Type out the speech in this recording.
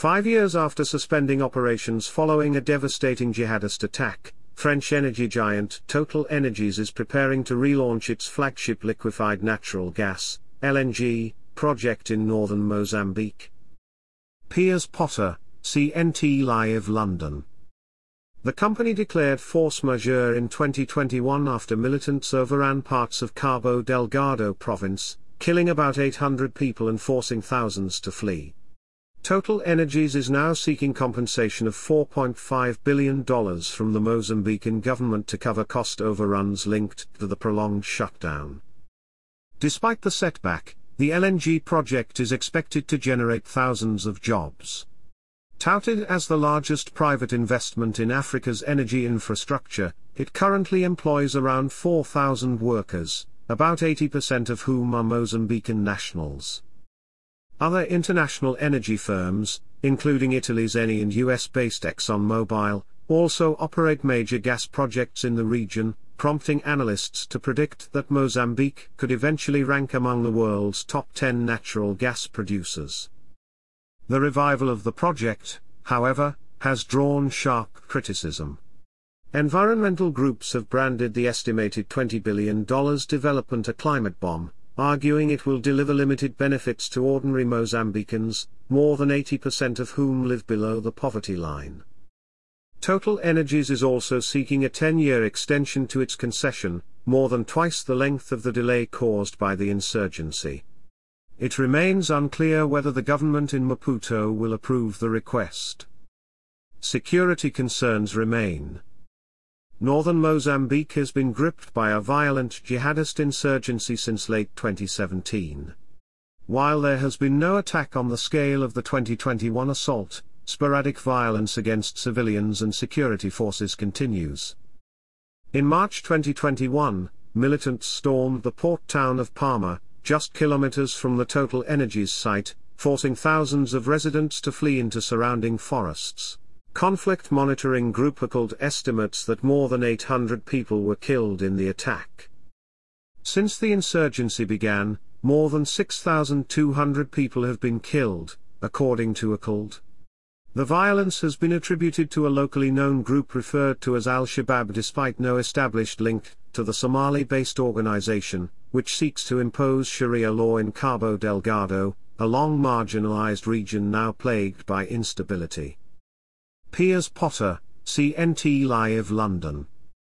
5 years after suspending operations following a devastating jihadist attack, French energy giant Total Energies is preparing to relaunch its flagship liquefied natural gas (LNG) project in northern Mozambique. Piers Potter, CNT Live London. The company declared force majeure in 2021 after militants overran parts of Cabo Delgado province, killing about 800 people and forcing thousands to flee. Total Energies is now seeking compensation of $4.5 billion from the Mozambican government to cover cost overruns linked to the prolonged shutdown. Despite the setback, the LNG project is expected to generate thousands of jobs. Touted as the largest private investment in Africa's energy infrastructure, it currently employs around 4,000 workers, about 80% of whom are Mozambican nationals. Other international energy firms, including Italy's Eni and US-based ExxonMobil, also operate major gas projects in the region, prompting analysts to predict that Mozambique could eventually rank among the world's top 10 natural gas producers. The revival of the project, however, has drawn sharp criticism. Environmental groups have branded the estimated $20 billion development a climate bomb, arguing it will deliver limited benefits to ordinary Mozambicans, more than 80% of whom live below the poverty line. Total Energies is also seeking a 10-year extension to its concession, more than twice the length of the delay caused by the insurgency. It remains unclear whether the government in Maputo will approve the request. Security concerns remain. Northern Mozambique has been gripped by a violent jihadist insurgency since late 2017. While there has been no attack on the scale of the 2021 assault, sporadic violence against civilians and security forces continues. In March 2021, militants stormed the port town of Palma, just kilometers from the Total Energies site, forcing thousands of residents to flee into surrounding forests. Conflict monitoring group ACLED estimates that more than 800 people were killed in the attack. Since the insurgency began, more than 6,200 people have been killed, according to ACLED. The violence has been attributed to a locally known group referred to as Al-Shabaab despite no established link to the Somali-based organization, which seeks to impose Sharia law in Cabo Delgado, a long marginalized region now plagued by instability. Piers Potter, CNT Live London.